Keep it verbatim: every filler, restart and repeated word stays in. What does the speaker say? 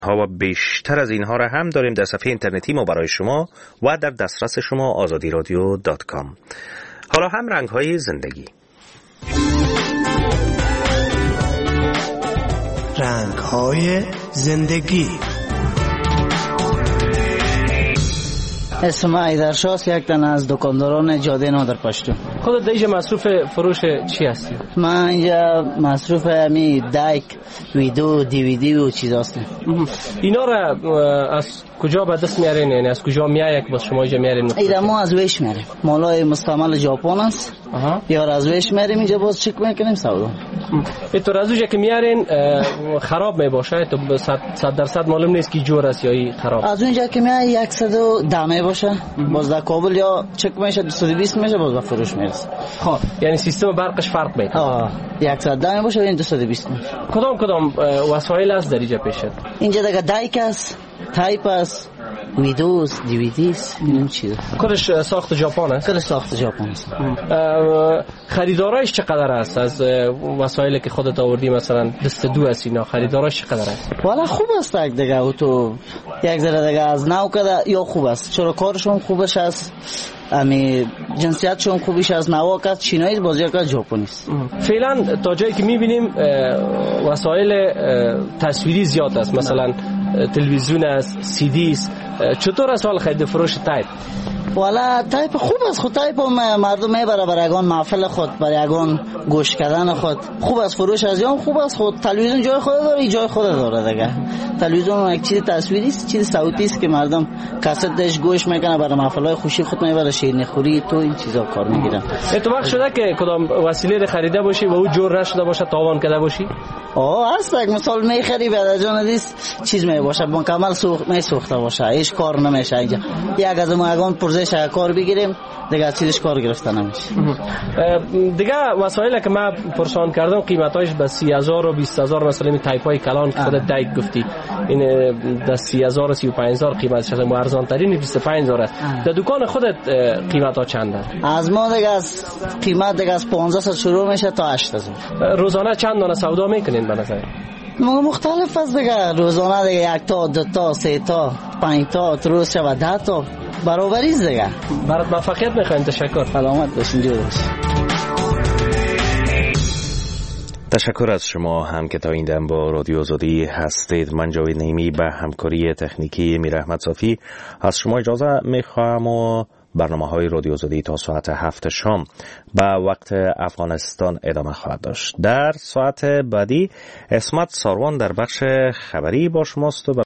ها و بیشتر از اینها را هم داریم در صفحه اینترنتی ما برای شما و در دسترس شما آزادی رادیو دات کام. حالا هم رنگ های زندگی. رنگ های زندگی. اسم ایدرشاست، یک تن از دکانداران جاده نادر پشتون. خودت اینجا مصروف فروش چی هستی؟ من اینجا مصروف همی دایک، ویدیو، دیویدی و چیز هستم. اینا را از کجا به دست میارین؟ یعنی از کجا میایه که با شما اینجا میارین؟ اینا ما از ویش میاریم. مالای مستعمل ژاپن است. یا از ویش میاریم اینجا باز چک میکنیم سودا. تو از اونجا که میارین خراب میباشه؟ تو صد درصد معلوم نیست که جور است یا خراب؟ از اونجا که میای صد و ده میباشه. باز در کابل یا چک میشه دویست و بیست میشه باز به فروش میرسه. خب یعنی سیستم برقش فرق میکنه. آه صد و ده میباشه این دویست و بیست میشه. کدام کدام وسایل است در اینجا پیشت؟ اینجا دیگه دایک است، تایپ است، ویدیوز، دیویدیز، این چیزا. کلش ساخت ژاپن است؟ کلش ساخت ژاپن است. خریدارایش چقدر است از وسایلی که خودت آوردی؟ مثلا دست دو است اینا، خریدارایش چقدر است؟ والا خوب است دیگه. او تو یک ذره دیگه از نو کده یا خوب است، چرا کارشون خوبش است، امی جنسیتشون خوبیش از نوا کرد چینایی بازی کرد ژاپنی است. فعلا تا جایی که میبینیم وسایل تصویری زیاد است، مثلا تلویزیون است، سی دی است. چطور است حال خرید فروش تایپ؟ والا تایپ خوب است. خود تایپ مردم میبره برای اگان محفل خود، برای اگان گوش کردن خود. خوب است فروش از یام خوب است. خود تلویزیون جای خود داره، جای خود داره دیگه. تلویزیون یک چیز تصویری است، چیز صوتی است که مردم کاستش گوش میکنه، برای محفلای خوشی خود میبره، شیرینی خوری تو این چیزا کار میگیرن. اتفاق شده که کدام وسیله خریده باشی و او جور نشده باشه، تاوان کرده باشی؟ آه هست. یک مثال میخری بعد جان دیست چیز می باشه مکمل سوخت می سوخته باشه، هیچ کار نمیشه. اینجا یک از ما اگان پرزش کار بگیریم دیگه چیزش کار گرفته نمیشه. دیگه وسایلی که من پرسان کردم قیمتاش به سی هزار و بیست هزار، مثلا این تایپای کلان که خودت دایک گفتی این در سی هزار و سی و پنج هزار قیمتش است، ارزان ترین بیست و پنج هزار است. در دکان خودت قیمتا چنده؟ از ما دیگه از قیمت دیگه از پانزده شروع میشه تا هشت هزار. روزانه چند دانه سودا میکنین به نظر؟ ما مختلف است دیگه. روزانه دیگه یک تا، دو تا، سه تا، پنج تا، روز شب ده تا برابریز دیگه. برات موفقیت میخوایم. تشکر. سلامت باشین. جور باشین. تشکر از شما هم که تا این دم با رادیو آزادی هستید. من جاوید نعیمی به همکاری تکنیکی میر احمد صافی از شما اجازه میخواهم و برنامه های رادیو آزادی تا ساعت هفت شام به وقت افغانستان ادامه خواهد داشت. در ساعت بعدی اسمت ساروان در بخش خبری با شماست و